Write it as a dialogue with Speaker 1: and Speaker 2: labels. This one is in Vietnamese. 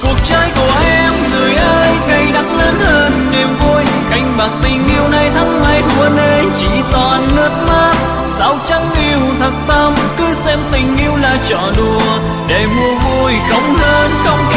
Speaker 1: cuộc chơi của em người ơi cay đắng lớn hơn niềm vui. Canh bạc tình yêu này thắng hay thua nên chỉ toàn nước mắt. Sao chẳng yêu thật tâm cứ xem tình yêu là trò đùa để mua vui không hơn không